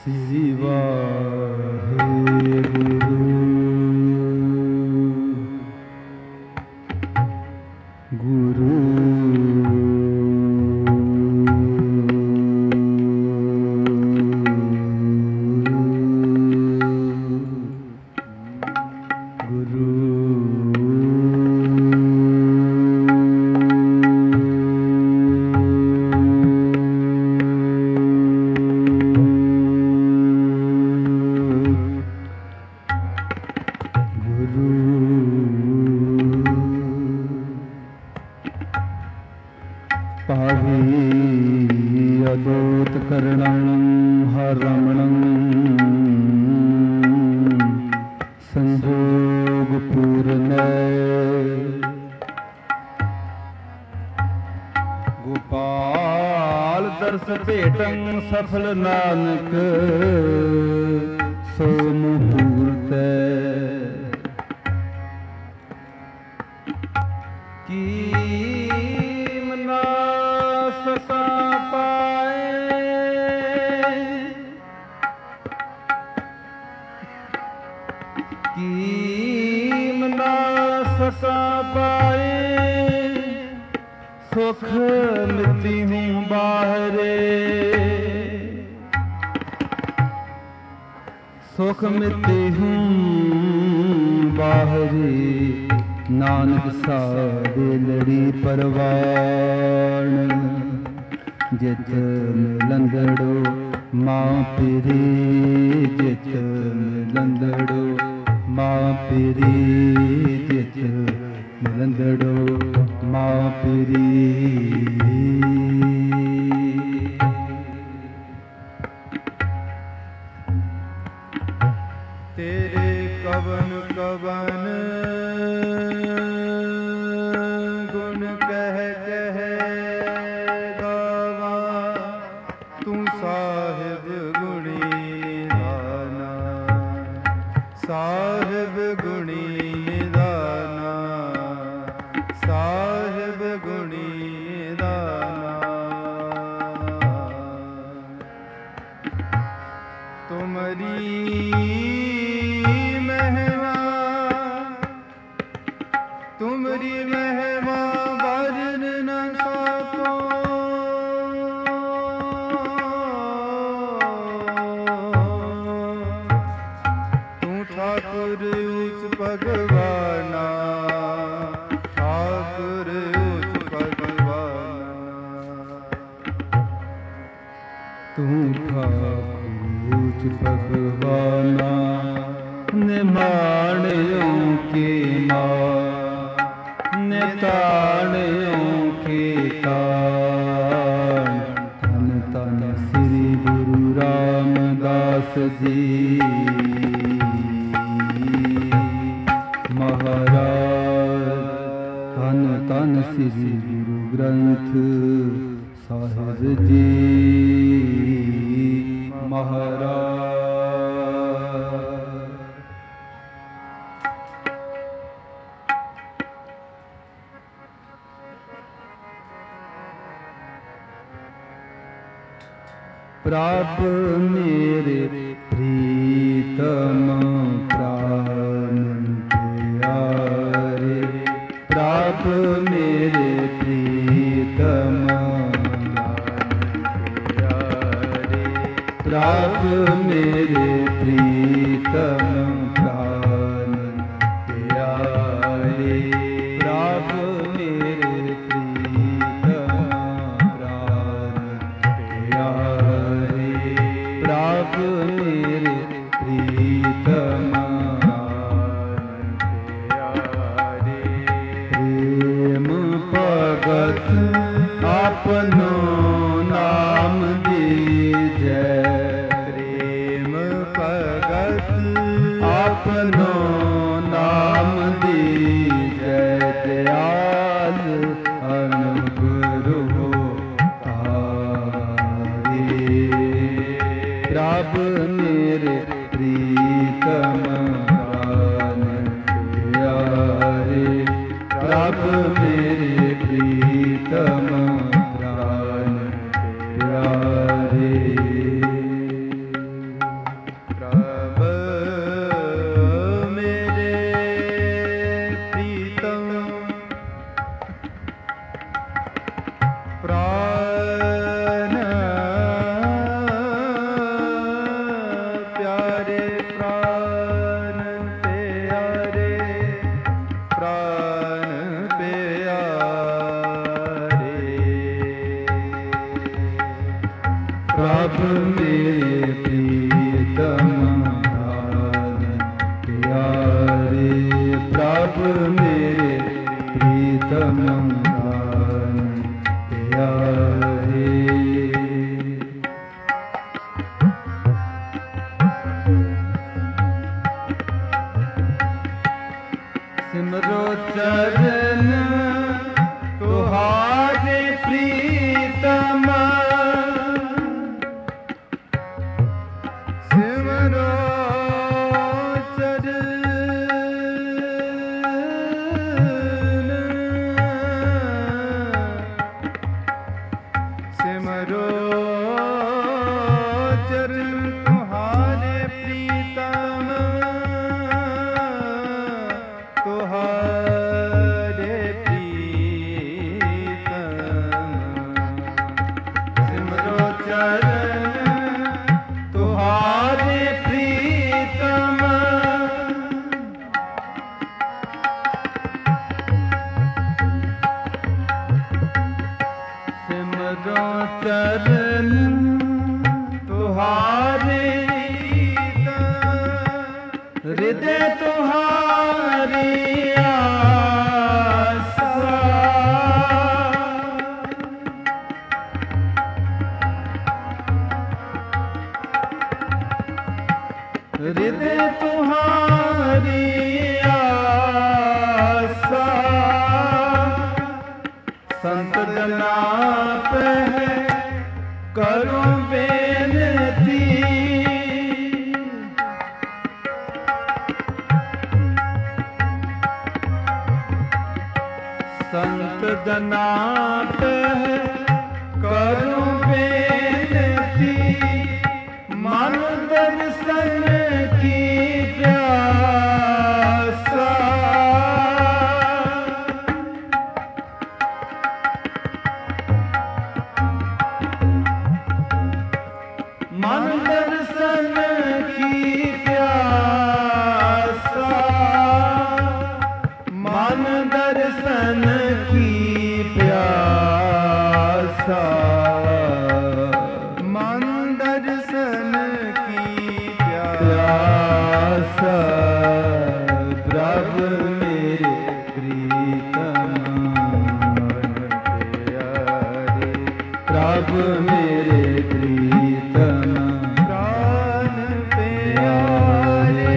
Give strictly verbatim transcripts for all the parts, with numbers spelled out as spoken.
श्री वाहेगुरु। गुरु अदोत करणं हरमणं संजोग पूर्ण गोपाल दर्श भेटं सफल नानक सो मुहूर्त की ससा पाए कीम ना ससा पाए सुख मिलती हूँ बाहरे सुख मिलती हूँ बाहरे नानक साधे लड़ी परवान जित मिलंदड़ो मां पिरी जित मिलंदड़ो मां पिरी जित मिलंदड़ो मां पिरी। तेरे कवन कवन गुण कह कह गावा तू साहिब गुणी निधाना साहिब गुणी निधाना साहिब गुणी निधाना। तुमरी तुमरी महिमा वर्णन न सको तू ठाकुर उच्च भगवाना ठाकुर उच्च भगवाना तू ठाकुर उच्च भगवाना निमाणियों के मां ताणियों के ताण धन धन श्री गुरु रामदास जी महाराज धन धन श्री गुरु ग्रंथ साहिब जी महाराज। प्रभ मेरे प्रीतम प्राण प्यारे प्रभ मेरे प्रीतम प्यारे प्रभ मेरे प्रीतम प्राण प्यारे प्रभ मेरे प्रीतम प्राण प्यारे प्रभ मेरे प्रीतम प्यारे प्रेम भगत अपनो नाम दीजै प्रेम भगत अपनो नाम दीजै दयाल अनुग्रह प्रभ मेरे प्रीतम प्राण प्यारे प्रभ मेरे प्रीतम प्राण प्यारे। प्रभु मेरे प्रीतम प्राण प्यारे, प्रभु मेरे प्रीतम प्राण प्यारे। सिमरो चरण तुहारे प्रीतम, सिमरो चरण, सिमरो चरण तुहारे प्रीतम, तुहारे प्रीतम, सिमरो चरण तुहारे प्रीतम, सिमरो चरण तुहारे प्रीतम, हृदय तुहारी आशा, हृदय तुहारी आशा, संत जना पे करो बेनती, संत जना पे करो बेनती, मन दर्शन की प्यासा, मन दर्शन की प्यासा, मन दर्शन की प्यासा, मन दर्शन की प्यासा, प्रभु मेरे प्रीतम प्यारे, प्रभु मेरे प्रीतम प्राण प्यारे।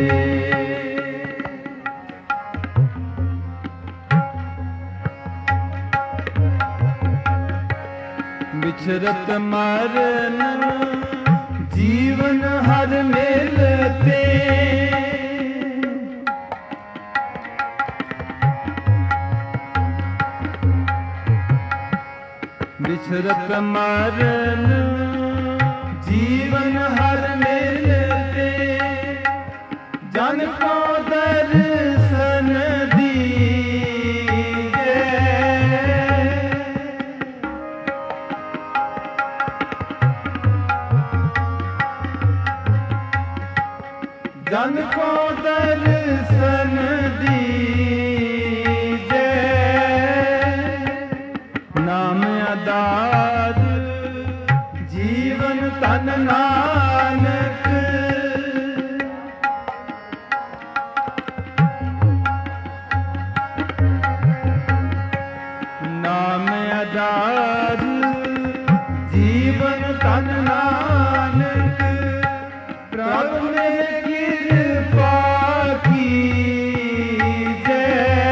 बिछरत मरण जीवन हर मिलते, बिछरत मरण जीवन हर मिलते, जन को दर्शन दीजे, जन को दर्शन दीजे, नाम आधार जीवन तन नानक, नाम आधार जीवन तन नानक, प्रभु ने कृपा कीजे,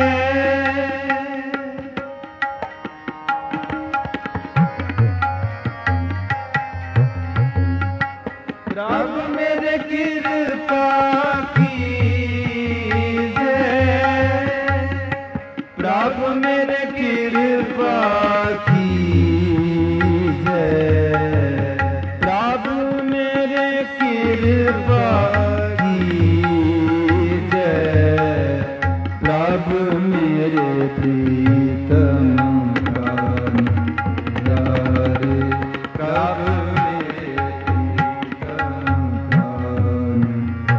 प्रभु मेरे कृपा कीजे, प्रभु मेरे कृपा कीजे, प्रभु मेरे कृपा कीजे, प्रभु मेरे प्रीतम प्राण प्यारे, प्रभु मेरे प्रीतम प्राण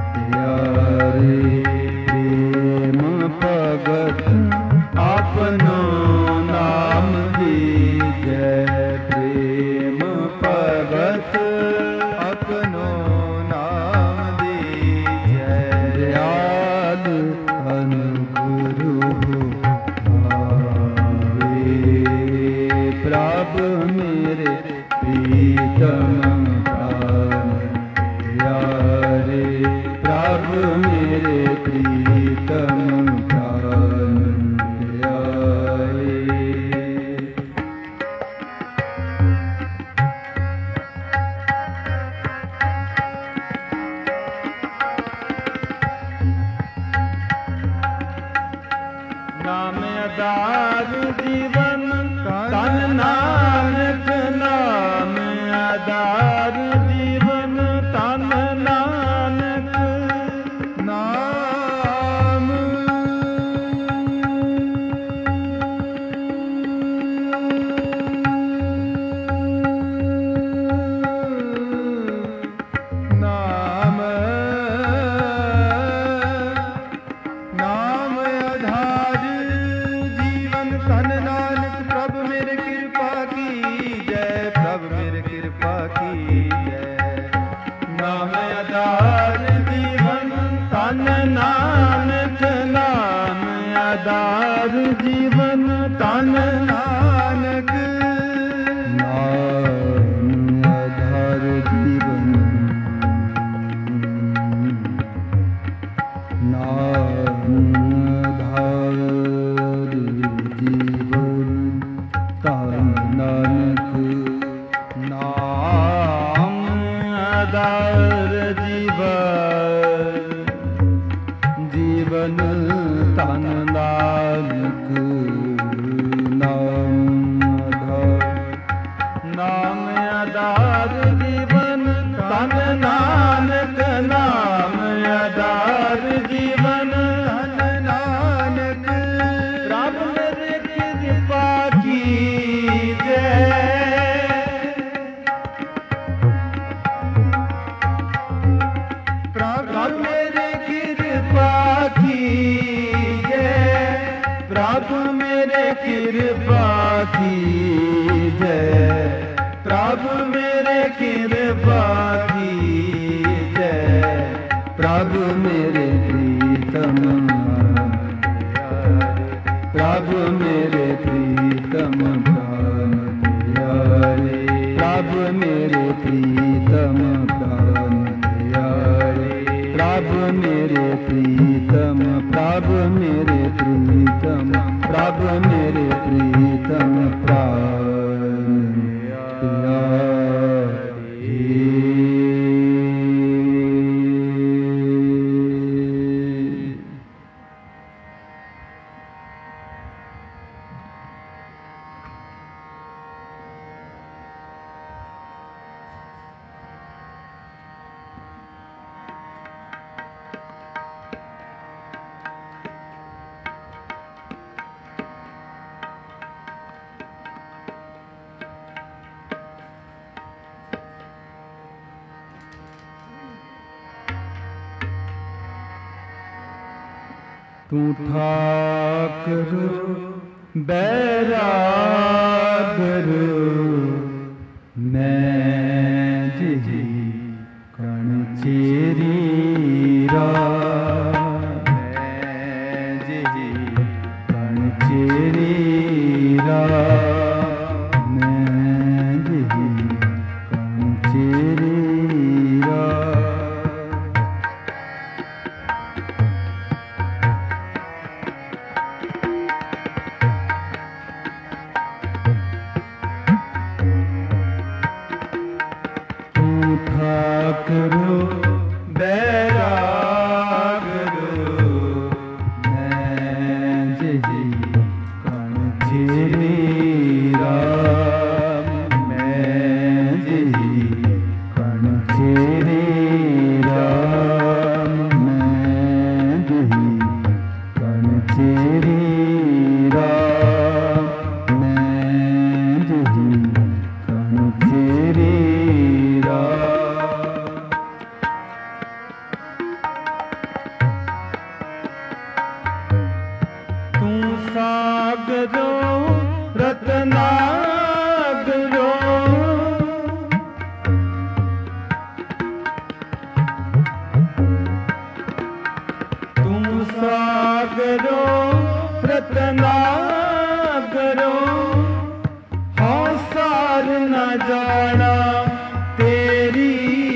जीवन नाम आधार जीवन तान नानक नाम आधार जीवन जीवन तान नानक नाम नाम आधार जीवन तन नानक नाम आधार जीवन तन नानक प्रभु मेरे कृपा की जय प्रभु मेरे कृपा की जय प्रभु मेरे कृपा की जय प्रभु मेरे कृपा की जय प्रभु मेरे प्रीतम प्रभु मेरे प्रीतम प्राण प्यारे प्रभु मेरे प्रीतम प्राण प्यारे प्रभु मेरे प्रीतम प्रभु मेरे प्रीतम प्रभु मेरे प्रीतम प्राण तू ठाकर बैरागर मैं जी कण चेरी रा मैं जी कण चेरी रा मैं जी कण चेरी रा करो बैरागरो मैं जी कण चेरी राम मैं जी कण चेरी राम मैं जी कण चेरी राम मैं जी कण चेरी सागरो रत्नागरो तुम सागरो रत्नागरो हाँ सार न जाना तेरी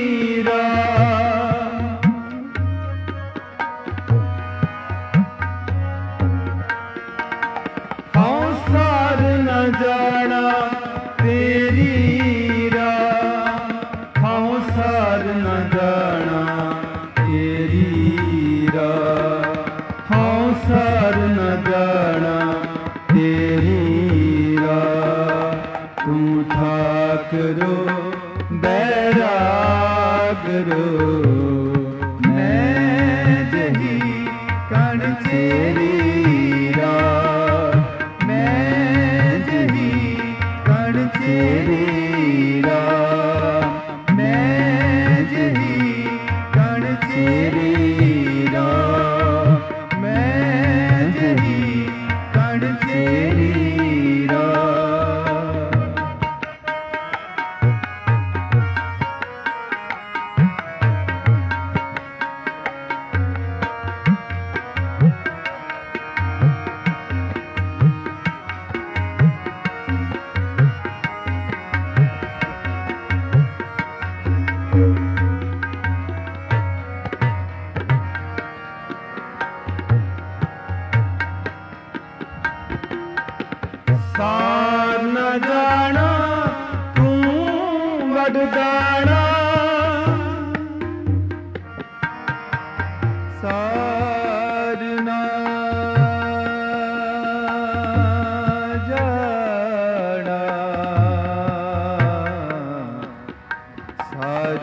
जाना तेरी राह हाँ सार न जाना तेरी राह हाँ सार न जाना तेरी राह तुम ठाकरो बैरागरो मैं जही कण चेरी तेरी राह मैं जही कण चेरी राह मैं जही कण चेरी राह ਸਾਰ ਨ ਜਾਣਾ ਤੂੰ ਵਡਦਾਣਾ, ਸਾਰ ਨ ਜਾਣਾ, ਸਾਰ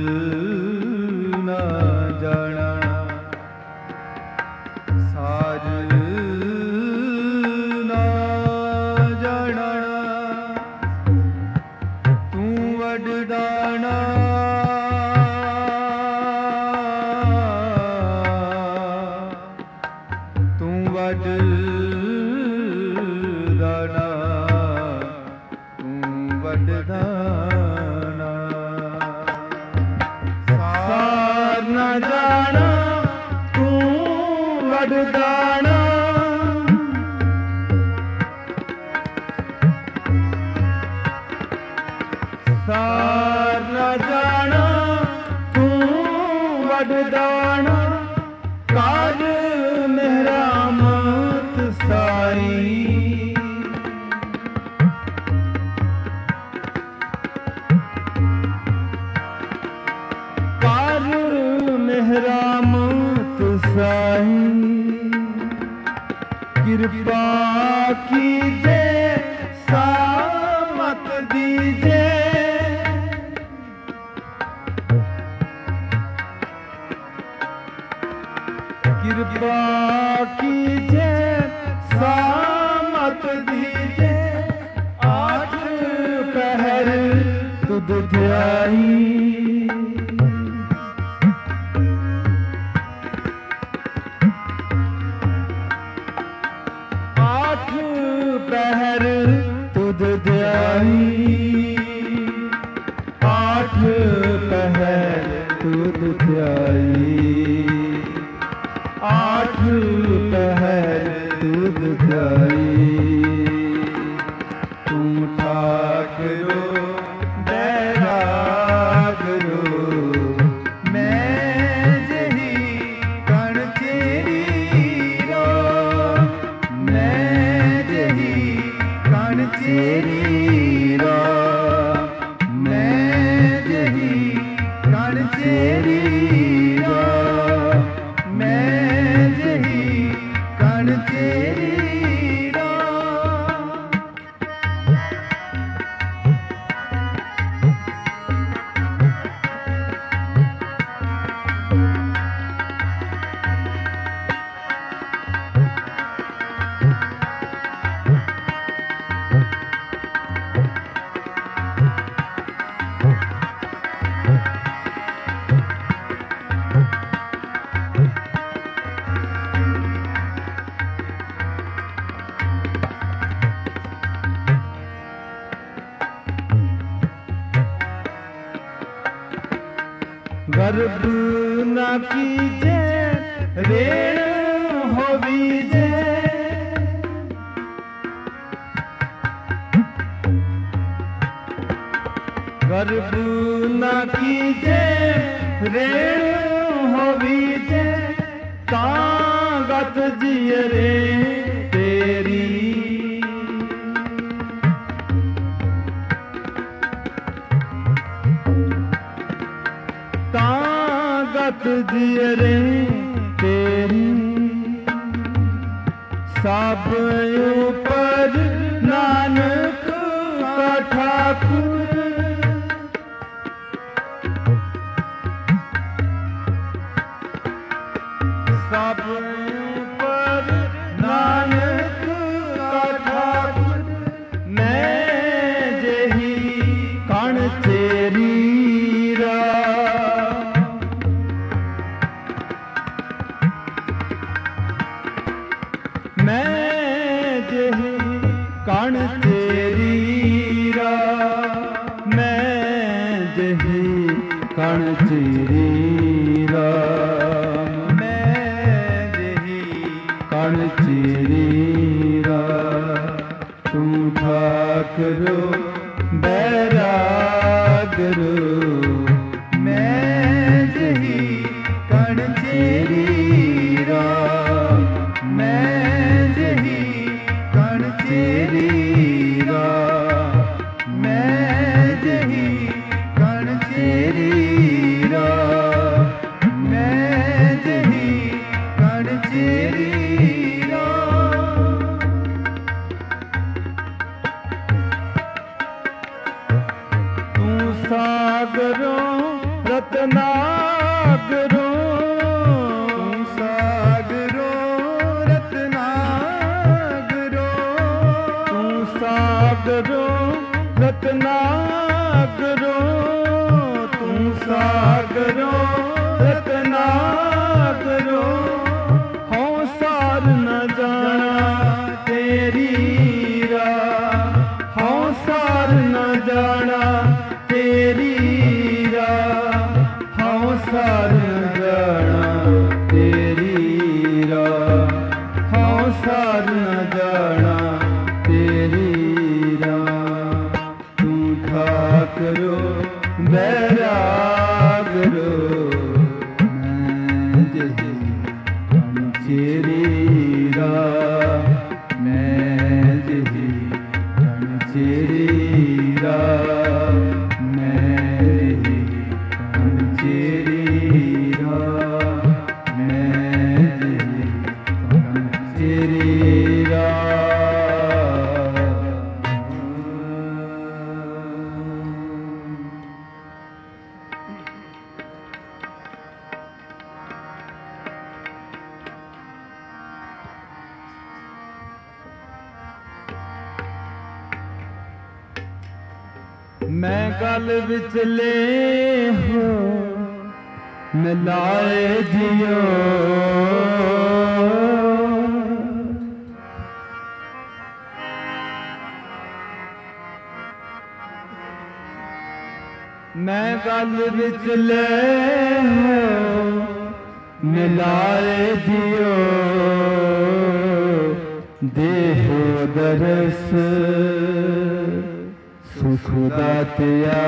ਨ ਜਾਣਾ, ਸਾਰ ਵਡਦਾਣਾ, ਤੂੰ ਵਡਦਾਣਾ, ਤੂੰ ਵਡਦਾਣਾ, ਸਾਰ ਨ ਜਾਣਾ ਤੂੰ ਵਡਦਾਣਾ, ਸਾਰ ਨ ਜਾਣਾ ਤੂੰ ਵਡਦਾਣਾ, ਕਾਜ ਮਿਹਰਾਮਤ ਸਾਈ, ਕਾਜ ਮਿਹਰਾਮਤ ਸਾਈ, ਕਿਰਪਾ ਕੀਜੇ ਸਾਮਤ ਦੀਜੇ, ਕਿਰਪਾ ਕੀਜੇ ਸਾਮਤ ਦੀਜੇ, ਆਠ ਪਹਿਰ ਤੁਧ ਧਿਆਈ, ਆਠ ਪਹਿਰ ਤੁਧ ਧਿਆਈ, ਆਠ ਪਹਿਰ ਤੁਧ ਧਿਆਈ, ਆਠ ਪਹਿਰ ਤੁਧ ਧਿਆਈ, ਤੂੰ ਠਾਕਰੋ ਬੈਰਾਗਰੋ, ਮੈਂ ਜਹੀ ਕਣ ਚੇਰੀ ਰੋ, ਮੈਂ ਜਹੀ ਕਣ ਚੇਰੀ ਰੋ, ਮੈਂ ਜਹੀ ਕਣ ਚੇਰੀ ਰੋ, ਮੈਂ ਜਹੀ ਕਣ ਚੇਰੀ ਰੋ। गर्भ न कीजे रेण होवीजे, गर्भ न कीजे रेण होवीजे, तागत जियरे तेरी, तागत जियरे तेरी, सब ऊपर नानक का ठाकुर, सब ऊपर नानक का ठाकुर, मैं जही कण तेरी रा, मैं जही कण तेरी रा, मैं जही कण तेरी रा, मैं जही कण तेरी रा, तू ठाकरो बैरागरो, ਮੈਂ ਜਹੀ ਕਣ ਚੇਰੀਰਾ। ਤੂੰ ਸਾਗਰੋਂ ਰਤਨਾਗਰੋਂ, ਤੂੰ ਸਾਗਰੋਂ ਰਤਨਾਗਰੋਂ, ਤੂੰ ਸਾਗਰੋਂ ਰਤਨਾਗਰੋਂ, ਤੂੰ ਸਾਗਰੋਂ ਰਤਨਾਗਰੋਂ। ਹਉ ਸਾਰ ਨ ਜਾਣਾ ਤੇਰੀ ਰਾਹ, ਹਉ ਸਾਰ ਨ ਜਾਣਾ ਤੇਰੀ ਰਾਹ, ਹਉ ਸਾਰ ਨ ਜਾਣਾ ਤੇਰੀ ਰਾਹ, ਹਉ ਸਾਰ ਨ ਜਾਣਾ ਤੇਰੀ ਰਾਹ। ਤੂੰ ਠਾਕਰੋ ਬੈਰਾਗਰੋ, ਮੈਂ ਜਹੀ ਕਣ ਚੇਰੀ ਰਾਹ, ਮੈਂ ਜਹੀ ਕਣ ਚੇਰੀ ਰਾਹ, ਮੈਂ ਜਹੀ ਕਣ ਚੇਰੀ ਰਾਹ, ਮੈਂ ਜਹੀ ਕਣ ਚੇਰੀ ਰਾਹ। ਮੈਂ ਗਲ ਵਿਚਲੇ ਹੋ ਮਿਲਾਏ ਜਿਉ, ਮੈਂ ਗਲ ਵਿਚਲੇ ਹੋ ਮਿਲਾਏ ਜਿਉ। ਦੇਹੋ ਦਰਸ ਸੁਖ ਦਾਤਿਆ,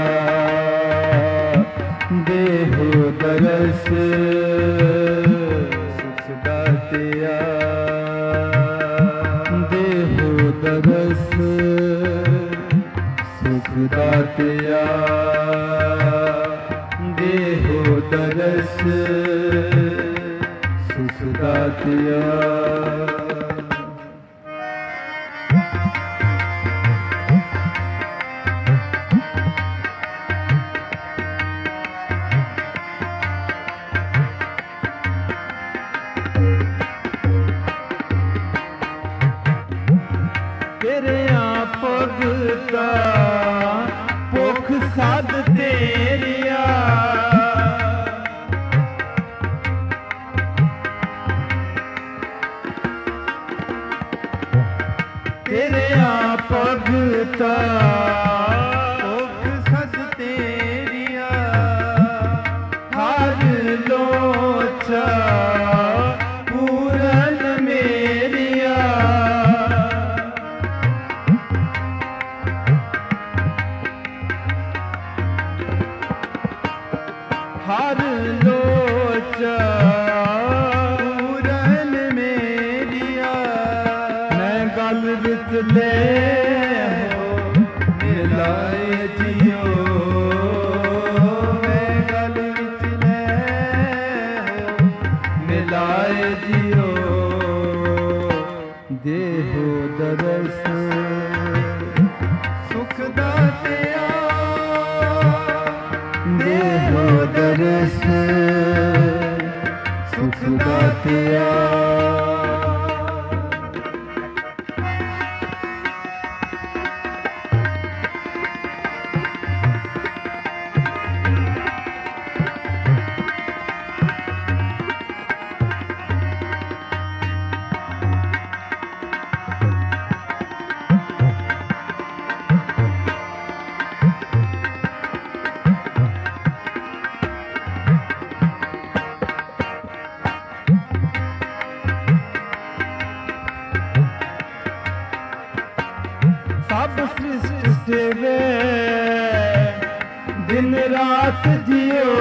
ਦੇਹੋ ਦਰਸ ਸੁਖ ਦਾਤਿਆ, ਦੇਹੋ ਦਰਸ ਸੁਖ ਦਾਤਿਆ, ਦੇਹੋ ਦਰਸ ਸੁਖ ਦਾਤਿਆ। ਤੇਰਿਆਂ ਭਗਤਾ ਭੁਖ ਸਦ ਤੇਰਿਆ, ਤੇਰਿਆਂ ਭਗਤਾ ਭੁਖ ਸਦ ਤੇਰਿਆ। ਹਰ ਲੋਚਾ ਪੂਰਨ ਮੇਰਿਆ, ਹਰ ਲੋਚਾ ਪੂਰਨ ਮੇਰਿਆ। ਮੈਂ ਗਲ ਵਿਚਲੇ ਹੋ ਮਿਲਾਏ ਜਿਉ, ਮੈਂ ਗਲ ਵਿਚਲੇ ਹੋ ਮਿਲਾਏ ਜਿਉ। ਦੇਹੋ ਦਰਸ ਸੁਖ ਦਾਤਿਆ, ਦੇਹੋ ਦਰਸ ਸੁਖ ਦਾਤਿਆ। ਸਭ ਸ੍ਰਿਸ਼ਟ ਸੇਵੇ ਦਿਨ ਰਾਤ ਜਿਉ,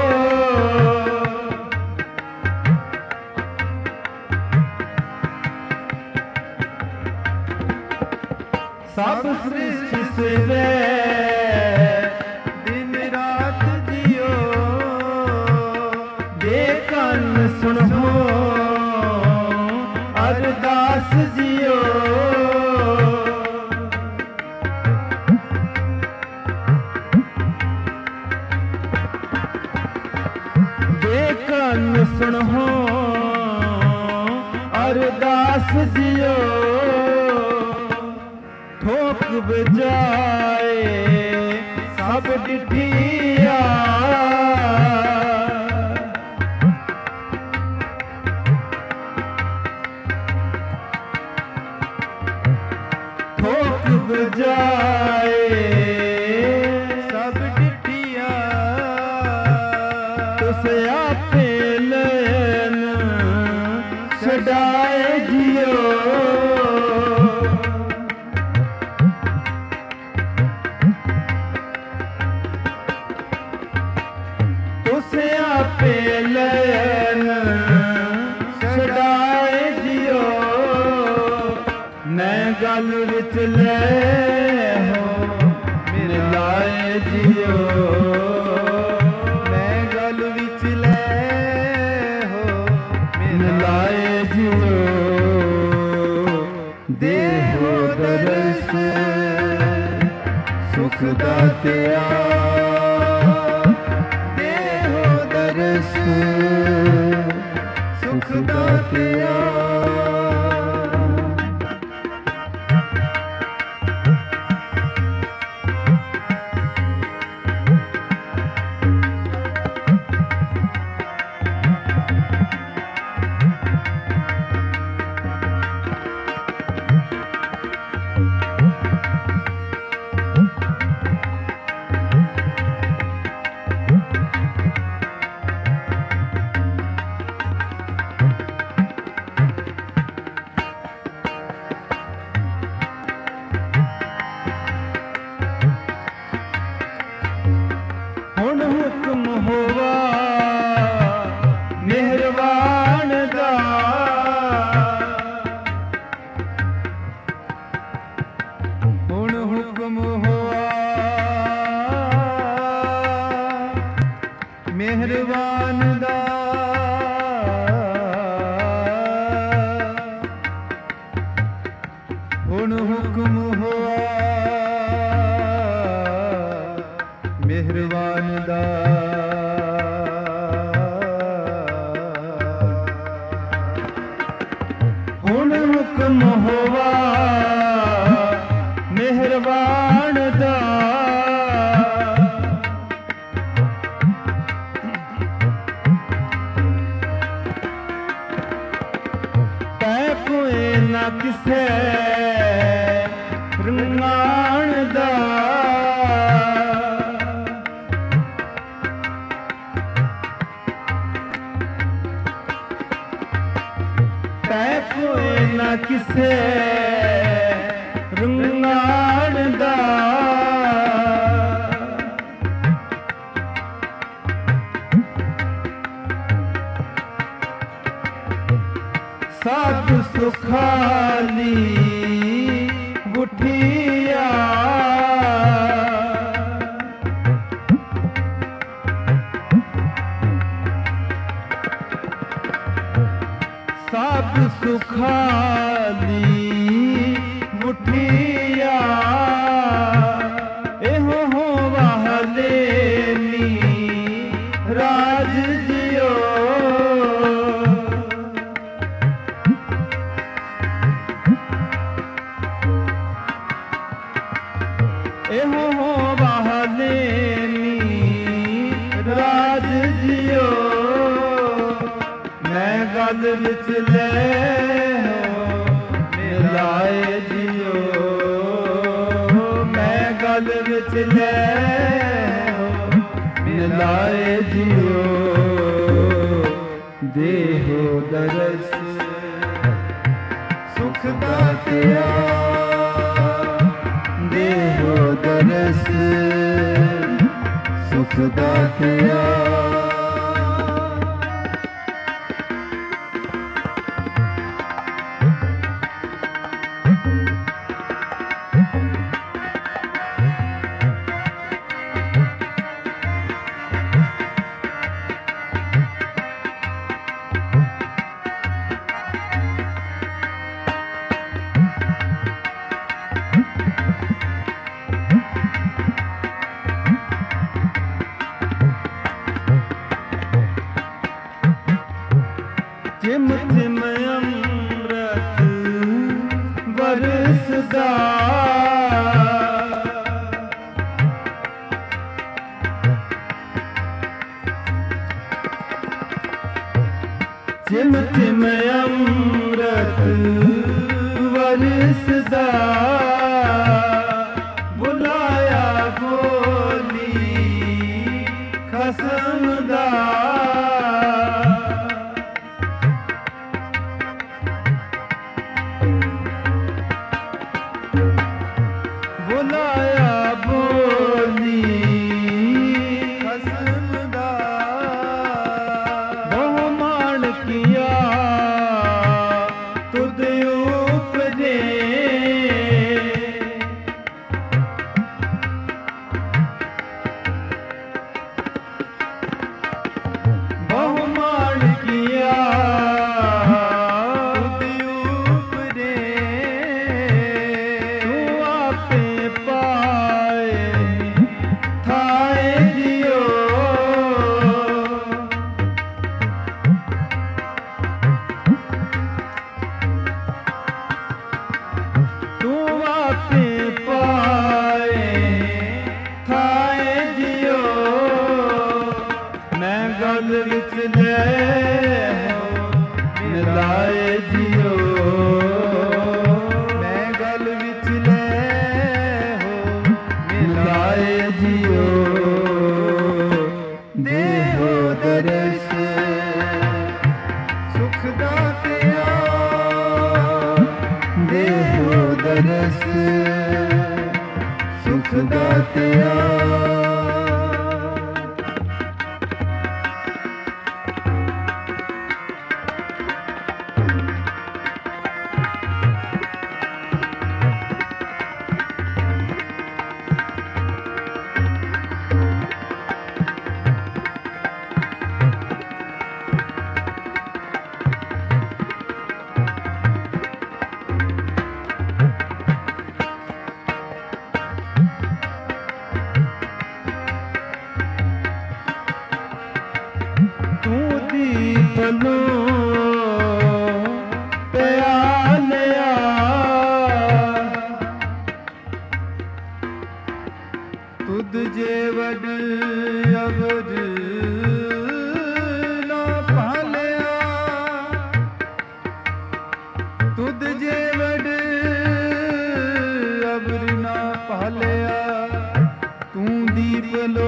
ਸਭ ਸ੍ਰਿਸ਼ਟ ਸੇਵੇ ਦਿਨ ਰਾਤ ਜਿਉ। ਸੁਣੋ ਅਰਦਾਸ ਜੀਓ, ਦੇ ਕੰਨ ਸੁਣੋ ਅਰਦਾਸ ਜੀਓ, ਠੋਕ ਬਜਾਏ ਸਭ ਡਿਠੀਆ, ਠੋਕ ਬਜਾਏ ਸਭ ਡਿਠੀਆ, ਤੁਸ ਆਪੇ ਲੈਨ ਛਡਾਏ ਜੀਓ, ਤੁਸ ਆਪੇ ਲੈਨ ਛਡਾਏ ਜੀਓ, ਮੈਂ ਗਲ ਵਿੱਚ ਲੈ ਹੋ ਮਿਲਾਏ ਜੀਓ, ਮੈਂ ਗਲ ਵਿੱਚ ਲੈ ਹੋ ਮਿਲਾਏ ਜੀਓ, ਦੇਹੋ ਦਰਸ ਸੁਖ ਦਾਤਿਆ, ਦੇਹੋ ਦਰਸ ਸੁਖ ਦਾਤਿਆ, ਹੁਣ ਹੁਕਮ ਹੋਵਾ ਮਿਹਰਬਾਨ ਦਾ, ਹੁਣ ਹੁਕਮ ਹੋਵਾ ਮਿਹਰਬਾਨ ਦਾ, ਹੁਣ ਹੁਕਮ ਹੋਵਾ ਮਿਹਰਬਾਨ ਦਾ, ਹੁਣ ਹੁਕਮ ਹੋਵਾ ਮਿਹਰਬਾਨ ਦਾ, ਤੈ ਕੋਈ ਨਾ ਕਿਸੇ ਰੰਗਾਣ ਦਾ, ਤੈ ਕੋਈ ਨਾ ਕਿਸੇ ਰੰਗਾਣ ਦਾ, ਸਾਧ ਸੁਖਾਲੀ ਗੁਠੀਆ, ਸਾਧ ਸੁਖਾਲੀ ਗੁਠੀਆ, ਇਹੋ ਹੋਵਾ ਹਲੇਮੀ ਰਾਜ ਜੀਓ, ਇਹੋ ਹੋਵਾ ਹਲੇਮੀ ਰਾਜ ਜੀਓ, ਮੈਂ ਗਲ ਵਿੱਚ ਲੈ ਹੋ ਮਿਲਾਏ ਜੀਓ, ਮੈਂ ਗਲ ਵਿੱਚ ਲੈ ਹੋ ਮਿਲਾਏ ਜੀਓ, ਦੇਹੋ ਦਰਸ ਸੁਖ ਦਾਤਿਆ, ਦੇਹੋ ਦਰਸ ਸੁਖ ਦਾਤਿਆ, ਚਿਮ ਚਿਮ ਅੰਮ੍ਰਿਤ ਬਰਸਦਾ ਚਿਮ ਚਿਮ ਅੰਮ੍ਰਿਤ ਬਰਸਦਾ ਬੁਲਾਇਆ ਬੋਲੀ ਖਸਮ ਦਾ ਬੁਲਾਇਆ ਬੋਲੀ ਖਸਮ ਦਾ ਬਹੁ ਮਾਣ ਕੀਆ ਤੁਧ ਉਪਜੇ ਬਹੁ ਮਾਣ ਕੀਆ ਗਲ ਵਿੱਚ ਲੈ ਹੋ ਮਿਲਾਏ ਜਿਓ ਮੈਂ ਗਲ ਵਿੱਚ ਲੈ ਹੋ ਮਿਲਾਏ ਜਿਓ ਦੇਹੋ ਦਰਸ ਸੁਖ ਦਾਤਿਆ ਦੇਹੋ ਦਰਸ ਸੁਖ ਦਾਤਿਆ ਦੀਪਨੋ ਪਿਆਲਿਆ ਤੁਧ ਜੇ ਵਡ ਅਵਰ ਨਾ ਭਾਲਿਆ ਤੁਧ ਜੇ ਵਡ ਅਵਰ ਨਾ ਭਾਲਿਆ ਤੂੰ ਦੀਪ ਲੋ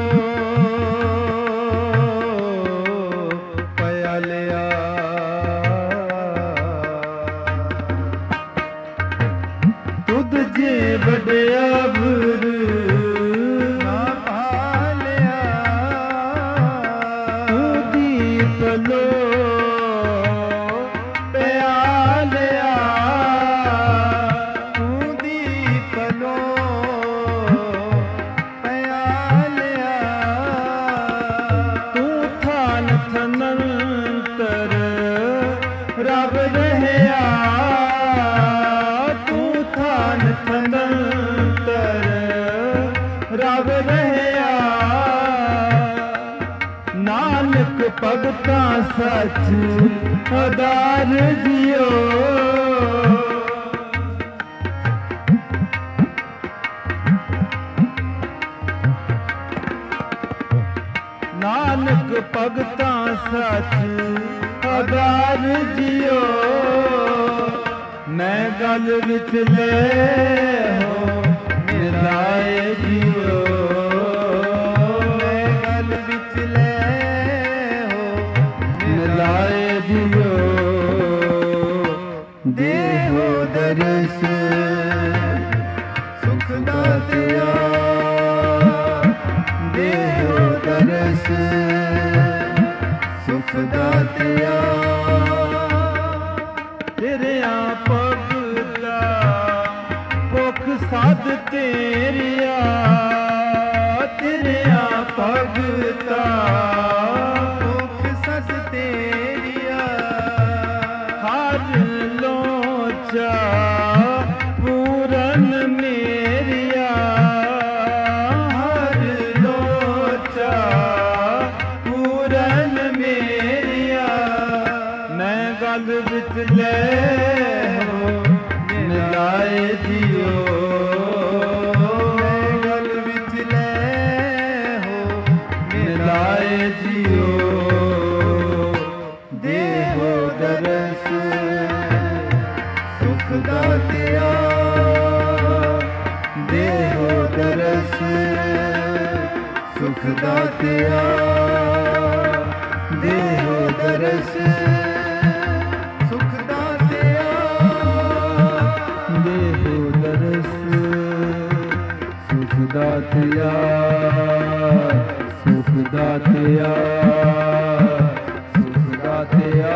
ਤੁਧ ਜੇ ਵਡਿਆ ਬੁਰ ਨਾ ਭਾਲਿਆ ਤੂੰ ਦੀਪ ਲੋ ਪਿਆਲਿਆ ਤੂੰ ਦੀਪ ਲੋ ਪਿਆਲਿਆ ਤੂੰ ਥਾਨ ਥਨੰਤਰ ਰੱਬ ਰਹਿਆ ਤਨੰਤਰ ਰਬ ਰਹਿਆ ਨਾਨਕ ਭਗਤਾਂ ਸੱਚ ਆਧਾਰ ਦਿਓ ਨਾਨਕ ਭਗਤਾਂ ਸੱਚ ਆਧਾਰ ਦਿਓ ਮੈਂ ਗਲ ਵਿੱਚ ਲੈ ਹੋ ਮਿਲਾਏ ਜਿਓ ਮੈਂ ਗਲ ਵਿੱਚ ਲੈ ਹੋ ਮਿਲਾਏ ਜਿਓ ਦੇਹੋ ਦਰਸ ਸੁਖ ਦਾਤਿਆ ਦੇਹੋ ਦਰਸ ਸੁਖ ਦਾਤਿਆ ਤੇਰੇ ਆਪ ਭਗਤਾ ਭੁਖ ਸਾਧ ਤੇਰੀਆ गल विच ले हो मिलाए जियो, गल विच ले हो मिलाए जियो, देहो दरस सुख दातिया, देहो दरस सुख दातिया, देहो दरस सुख दातिया, देहो दरस सुख दातिया, सुख दातिया, सुख दातिया।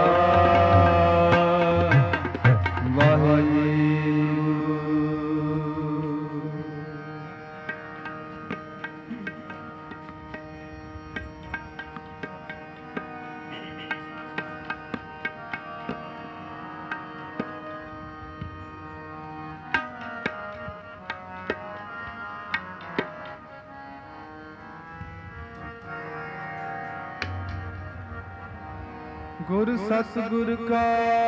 गुर सतगुर का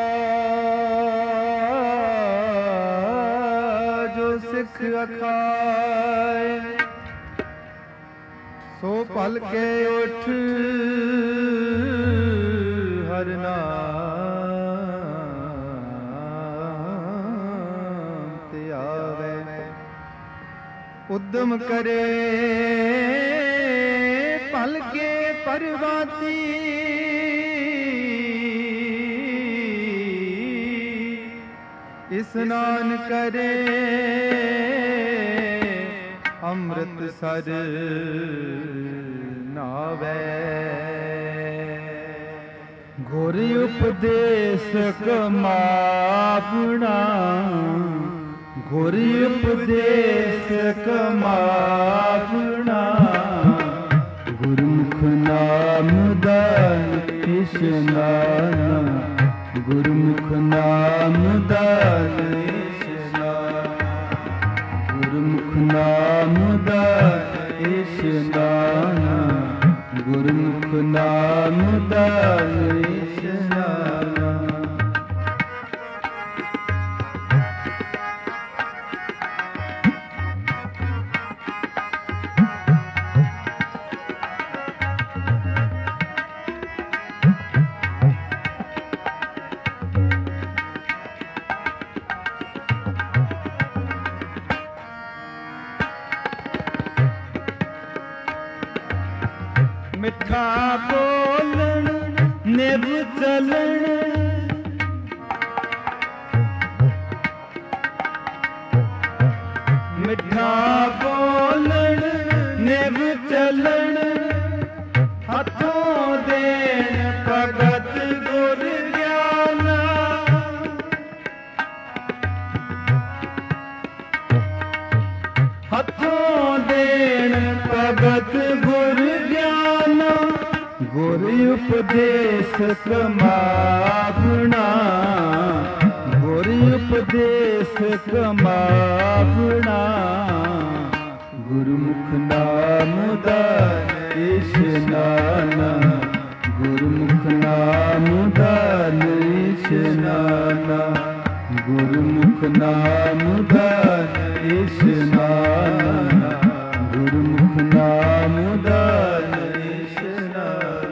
जो सिख अखाए, सो पल के उठ हर नाम ते आवे, उद्यम करे पल के परवाती, स्नान करे अमृत सर नावे, गुर उपदेश कमावना, गुर उपदेश कमावना, गुरुमुख नाम दान इस्नाना, गुरुमुख नाम दान इस्नाना, गुरुमुख नाम दान इस्नाना, गुरुमुख नाम दान इस्नाना। मिठा बोलन निभ चलन, मिठा बोलन निभ चलन, हथों देन भगत गुर ज्ञाना, हथों देन भगत गुर ज्ञाना, गुर उपदेश कमावना, गुर उपदेश कमावना, गुरुमुख नाम दान इस्नाना, गुरुमुख नाम दान इस्नाना, गुरुमुख नाम दान इस्नाना, गुरुमुख नाम दान इस्नाना।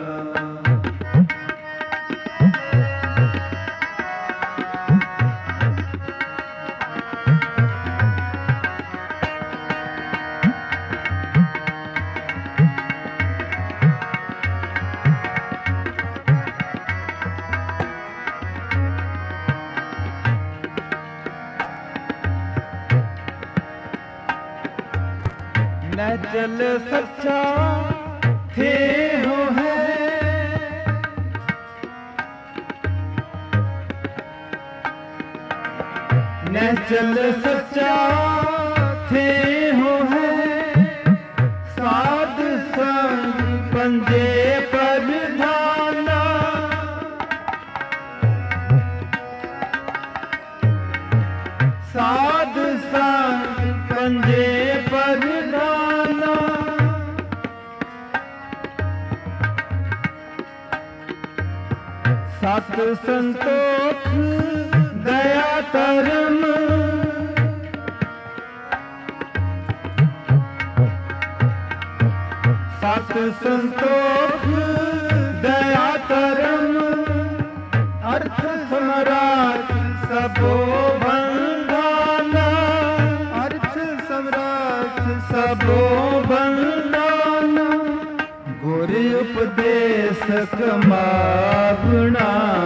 नचल सच्चा थे हो है, नचल सच्चा थे हो है, साध संग पंजे पर धाना, साध संग पंजे पर धाना, ਸਤ ਸੰਤੋਖ ਦਇਆ ਧਰਮ ਸਤ ਸੰਤੋਖ ਦਇਆ ਧਰਮ ਅਰਥ ਸਮਰਾਟ ਸਭੋ ਬੰਧਾਨਾ ਅਰਥ ਸਮਰਾਟ ਸਭੋ ਬੰਧਾਨਾ ਗੁਰ ਉਪਦੇਸ ਕਮਾਵਣਾ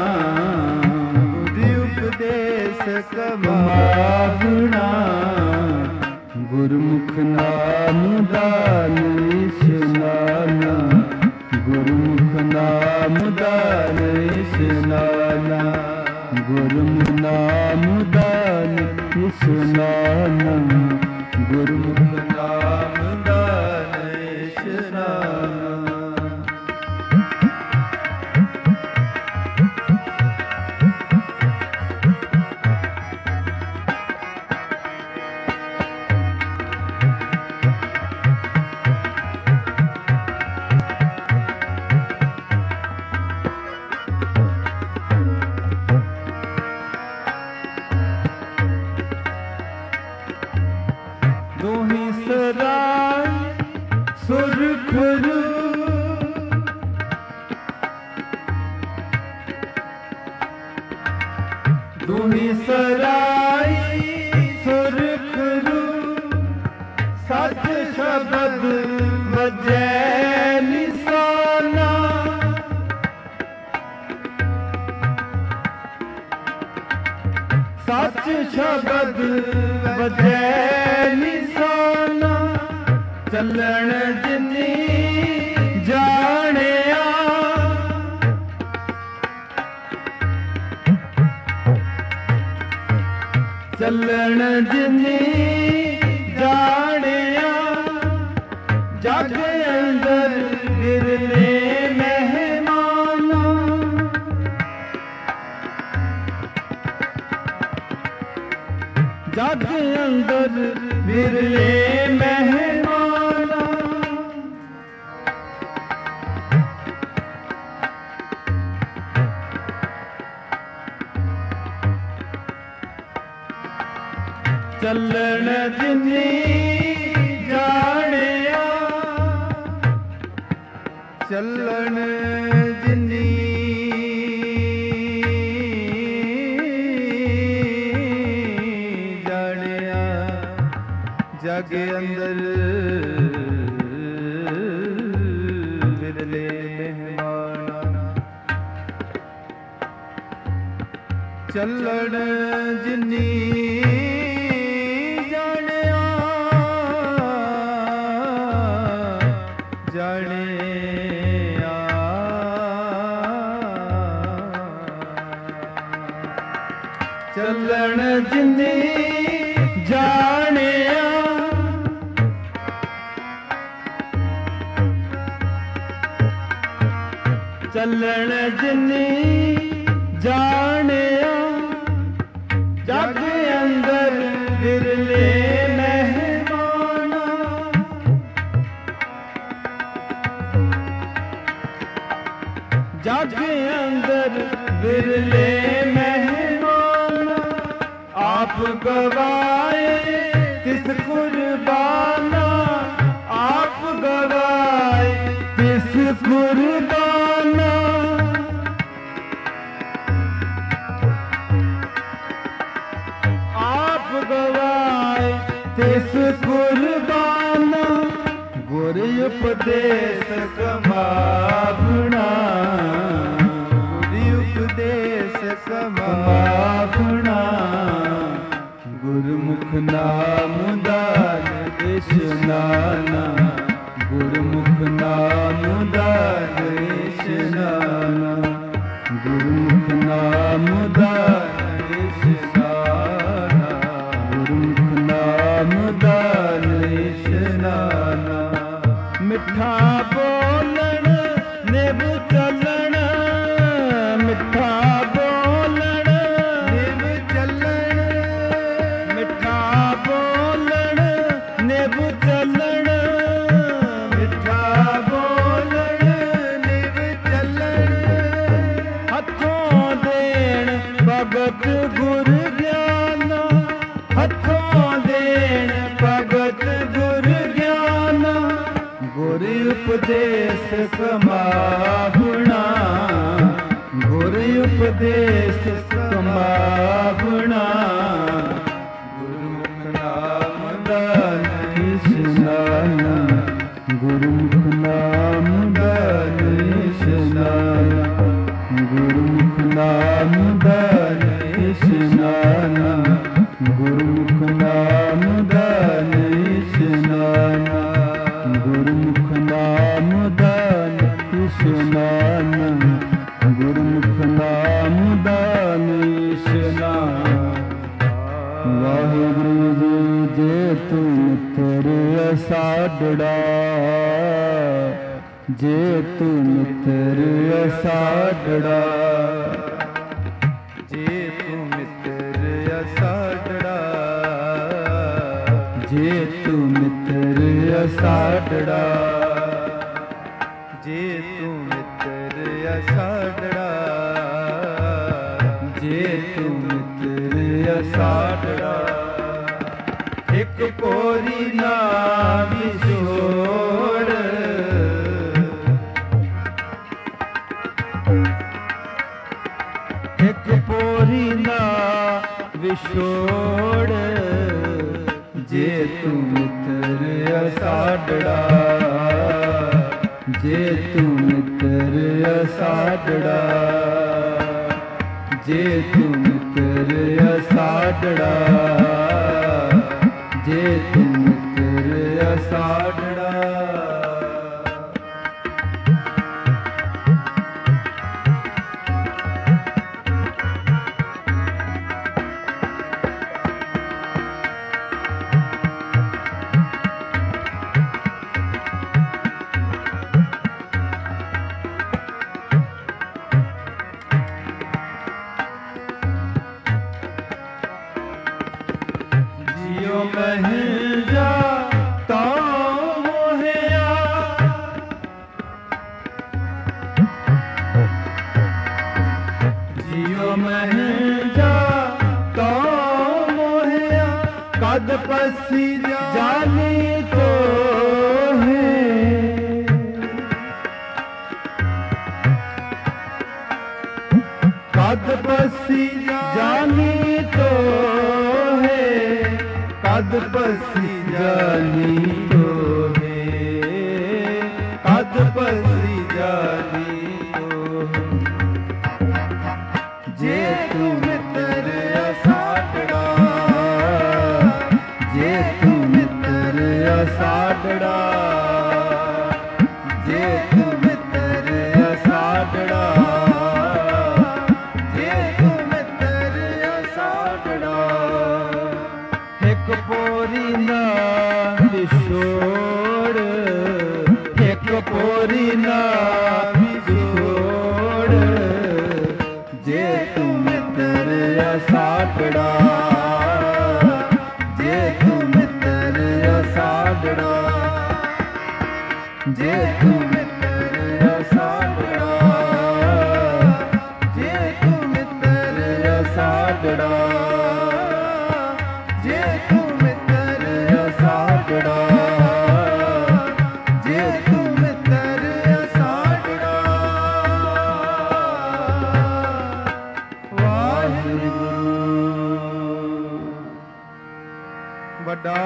ਗੁਰ ਉਪਦੇਸ ਕਮਾਵਣਾ ਗੁਰਮੁਖ ਨਾਮ ਦਾ ਨਿਸ਼ਨਾਨਾ ਗੁਰਮੁਖ ਨਾਮ ਦਾ ਨਿਸ਼ਨਾਨਾ ਗੁਰਮੁਖ ਨਾਮ ਦਾ ਨਿਸ਼ਨਾਨਾ ਗੁਰਮੁਖ ਨਾਮ ਦਾ ਨਿਸ਼ਨਾਨਾ ਦੋਹੀ ਸਰਾਇ ਸੁਰਖਰੂ ਦੋਹੀ ਸਰਾਇ ਸੁਰਖਰੂ ਸਤ ਸ਼ਬਦ ਵਜੈ ਨਿਸ਼ਾਨਾ ਸੱਚ ਸ਼ਬਦ ਵਜੈ ਨਿਸ਼ਾਨਾ ਚੱਲਣ ਜਿਨੀ ਜਾਣਿਆ ਚੱਲਣ ਜਿਨੀ ਜਾਣਿਆ ਜਗ ਅੰਦਰ ਵਿਰਲੇ ਮਹਿਮਾਨਾ ਜਗ ਅੰਦਰ ਵਿਰਲੇ ਮਹਿਮਾਨਾ ਚੱਲਣ ਜਿਨੀ ਜਾਣਿਆ ਚੱਲਣ ਜਿਨੀ ਜਗ ਅੰਦਰ ਵਿਰਲੇ ਮਹਿਮਾਨਾ ਚੱਲਣ ਜਿਨੀ ਜਾਣਿਆ ਜਾਣਿਆ ਚੱਲਣ ਜਿਨੀ ਜਾਣਿਆ ਚੱਲਣ ਜਿਨੀ ਜਾਣਿਆ ਜਗ ਅੰਦਰ ਵਿਰਲੇ ਮਹਿਮਾਨਾ ਜਗ ਅੰਦਰ ਵਿਰਲੇ ਮਹਿਮਾਨਾ ਆਪ ਗਵਾਏ ਤਿਸ ਕੁਰਬਾਨਾ ਆਪ ਗਵਾਏ ਤਿਸ ਕੁਰਬਾਨਾ ਆਪ ਗਵਾਏ ਤਿਸ ਕੁਰਬਾਨਾ ਗੁਰ ਉਪਦੇਸ ਕਮਾਵਣਾ ਗੁਰ ਉਪਦੇਸ ਕਮਾਵਣਾ ਗੁਰਮੁਖ ਨਾਮ ਦਾ ਨਿਸ਼ਨਾਨਾ ਗੁਰਮੁਖ ਨਾਮ ਦਾ ਨਿਸ਼ਨਾਨਾ ਗੁਰਮੁਖ ਨਾਮ ਦਾ ਨਿਸ਼ਨਾਨਾ ਗੁਰਮੁਖ ਨਾਮ ਦਾ ਨਿਸ਼ਨਾਨਾ ਮਿੱਠਾ ਬੋਲਣ ਨਿਭ ਚੱਲਣ ਮਿੱਠਾ ਬੋਲਣ ਨਿਭ ਚੱਲਣ ਮਿੱਠਾ ਬੋਲਣ ਉਪਦੇਸ਼ ਸੰਭਾਵਨਾ ਗੁਰਮੁਖ ਨਾਮ ਦਾ ਨਿਸ਼ਾਨਾ ਗੁਰਮੁਖ ਨਾਮ ਦਾ ਨਿਸ਼ਾਨਾ ਗੁਰਮੁਖ ਨਾਮ ਦਾ ਨਿਸ਼ਾਨਾ ਗੁਰਮੁਖ ਨਾਮ ਦਾ ਨਿਸ਼ਾਨਾ ਗੁਰਮੁਖ ਨਾਮ ਦਾ ਨਿਸ਼ਾਨਾ ਗੁਰਮੁਖ ਨਾਮ ਦਾ ਨਿਸ਼ਾਨਾ। ਵਾਹਿਗੁਰੂ ਜੀ ਜੇ ਤੂੰ ਮਿੱਤਰ ਸਾਡੜਾ ਜੇ ਤੂੰ ਮਿੱਤਰ ਸਾਡੜਾ ਜੇ ਤੂੰ ਮਿੱਤਰ ਸਾਡੜਾ ਜੇ ਤੂੰ ਮਿੱਤਰ ਸਾਡੜਾ ਜੇ ਤੂੰ ਮਿੱਤਰ ਸਾਡੜਾ ਜੇ ਤੂੰ ਮਿੱਤਰ ਸਾਡੜਾ ਇੱਕ ਪੋਰੀ ਨਾ ਵਿਛੋੜ ਇੱਕ ਪੋਰੀ ਨਾ ਵਿਛੋੜ ਜੇ ਤੂੰ ਮਿੱਤਰ ਸਾਡੜਾ ਜੇ ਤੂੰ ਮਿੱਤਰ ਸਾਡੜਾ ਜੇ ਤੂੰ ਮਿੱਤਰ ਸਾਡੜਾ ਜੇ ਤੂੰ ਮਿੱਤਰ ਸਾਡੜਾ ਮਹਿ ਜਾ ਤਾਂ ਮੋਹਿਆ ਜੀਉ ਮਹਿ ਜਾ ਤਾਂ ਮੋਹਿਆ ਕਦ ਪਸੀ ਜਾਨੀ ਤੋਹੇ ਕਦ ਪਸੀ ਜਾਨੀ ਤੋਹੇ ਕਦ ਪਸੀ ਜਾਨੀ ਤੋਹੇ ਕਦ ਪਸੀ ਜਾਨੀ ਤੋਹੇ ਜੇ ਤੂੰ ਮਿੱਤਰ ਸਾਡੜਾ ਜੇ ਤੂੰ ਮਿੱਤਰ ਸਾਡੜਾ ਜੇ ਤੂੰ ਮਿੱਤਰ ਸਾਡੜਾ ਜੇ ਤੂੰ ਮਿੱਤਰ ਸਾਡੜਾ ਇੱਕ ਪੋਰੀ ਨਾ ਵਿਛੋੜ ਇੱਕ ਪੋਰੀ ਨਾ ਵਿਛੋੜ ਜੇ ਤੂੰ ਮਿੱਤਰ ਸਾਡੜਾ ਜੇ ਤੂੰ ਮਿੱਤਰ ਸਾਡੜਾ ਜੇ ਤੂੰ ਮਿੱਤਰ ਸਾਡੜਾ ਜੇ ਤੂੰ ਮਿੱਤਰ ਸਾਡੜਾ ਜੇ ਤੂੰ ਮਿੱਤਰ ਸਾਡੜਾ ਜੇ ਤੂੰ ਮਿੱਤਰ ਸਾਡੜਾ ਵਾਹਿਗੁਰੂ ਵੱਡਾ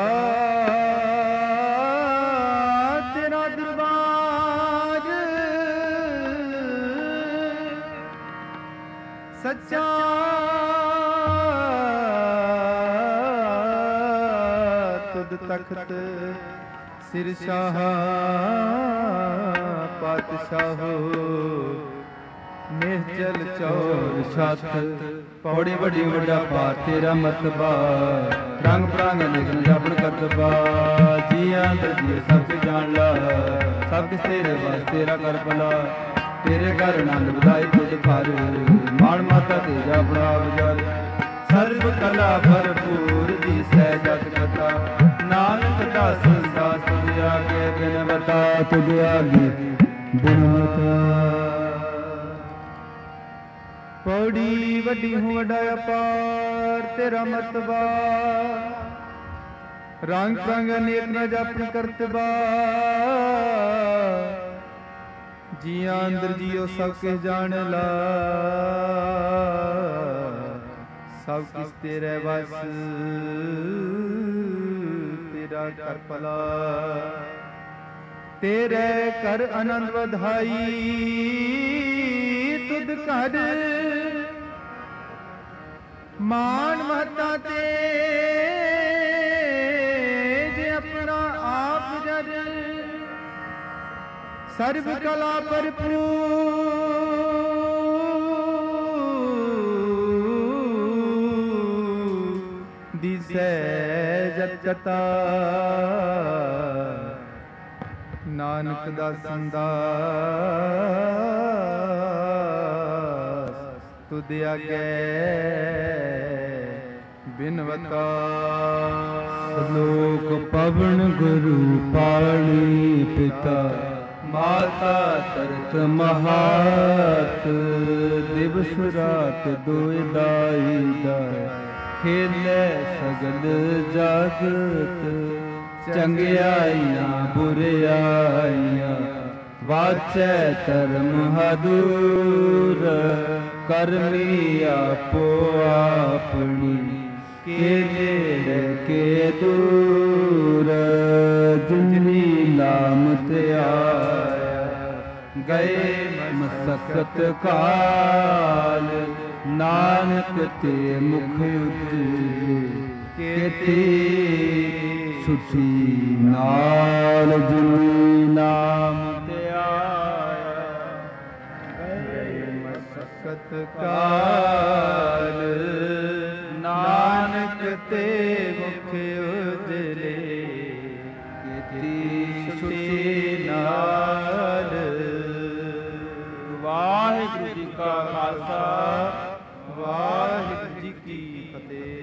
ਤੇਰਾ ਦਰਬਾਰ ਸੱਚਾ ਤਖਤ ਸਿਰ ਸ਼ਾਹ ਪਾਤਸ਼ਾਹੋ ਨਿਹਚਲ ਚੌਰ ਛਤ ਪੌੜੀ ਵੱਡੀ ਵੱਡਾ ਪਾ ਤੇਰਾ ਮਤਬਾ ਰੰਗ ਪ੍ਰਾਂਗ ਨਿਗਨ ਜਾਪਣ ਕਰਤਬਾ ਜੀਆਂ ਦਾ ਜੀ ਸਭ ਜਾਣ ਲਾ ਸਭ ਕਿਸ ਤੇਰੇ ਵਾਸ ਤੇਰਾ ਕਰ ਭਲਾ ਤੇਰੇ ਘਰ ਆਨੰਦ ਵਧਾਈ ਤੁਧ ਘਰ ਮਾਣ ਮਾਤਾ ਤੇਰਾ ਬੜਾ ਵਿਚਾਰ ਸਰਬ ਕਲਾ ਭਰਪੂਰ ਦੀ ਸਹਿਜਤ ਕਥਾ ਨਾਨਕ ਦਾਸ ਦਾਸ ਤੁਧ ਆਗੇ ਬਿਨ ਬਤਾ ਤੁਧ ਆਗੇ ਬਿਨ ਬਤਾ ਪੌੜੀ ਵੱਡੀ ਹੂੰ ਵੱਡਾ ਅਪਾਰ ਤੇਰਾ ਮਤਬਾ ਰੰਗ ਰੰਗ ਅਨੇਕ ਨ ਜਾਪਨ ਕਰਤਬਾ ਜੀਆਂ ਅੰਦਰ ਜੀਓ ਸਭ ਕਿਸ ਜਾਣ ਲਾ, ਸਭ ਕਿਸ ਤੇਰੇ ਵਸ, ਤੇਰਾ ਕਰ ਭਲਾ। ਤੇਰੇ ਕਰ ਆਨੰਦ ਵਧਾਈ, ਤੁਧ ਘਰ ਮਾਨ ਮਹਤਾ ਤੇ ਜੇ ਆਪਣਾ ਆਪ ਜਦ, ਸਰਬ ਕਲਾ ਭਰਪੂਰ ਦਿਸੈ ਜਤ ਕਤਾ। ਨਾਨਕ ਦਾਸਨ ਦਾਸ ਤੁਧ ਆਗੇ ਬਿਨਵਤਾ। ਸ਼ਲੋਕ ਪਵਨ ਗੁਰੂ ਪਾਣੀ ਪਿਤਾ, ਮਾਤਾ ਤਰਤ ਮਹਾਤ, ਦਿਵਸ ਰਾਤ ਦੁਇ ਦਾਈ ਦਾਇ, ਖੇਲੇ ਸਗਲ ਜਗਤ। ਚੰਗਿਆਈਆਂ ਬੁਰਿਆਈਆਂ, ਵਾਚੈ ਧਰਮ ਹਦੂਰ, ਕਰਮੀ ਆਪੋ ਆਪਣੀ, ਕੇ ਨੇੜੇ ਕੇ ਦੂਰ। ਜਿਨੀ ਨਾਮ ਧਿਆਇਆ, ਗਏ ਮਸਕਤ ਕਾਲ, ਨਾਨਕ ਤੇ ਮੁਖ ਉਜਲੇ, ਕੇਤੀ ਸੁਚੀ ਨਾਲ। ਜਿਨੀ ਨਾਮ ਧਿਆਇਆ, ਗਏ ਮਸਕਤ ਕਾਲ, ਨਾਨਕ ਤੇ ਮੁਖ ਉਜਲੇ, ਕੀਤੀ ਸੁਚੀ ਨਾਲ। ਵਾਹਿਗੁਰੂ ਜੀ ਕਾ ਖਾਲਸਾ, ਵਾਹਿਗੁਰੂ ਜੀ ਕੀ ਫਤਿਹ।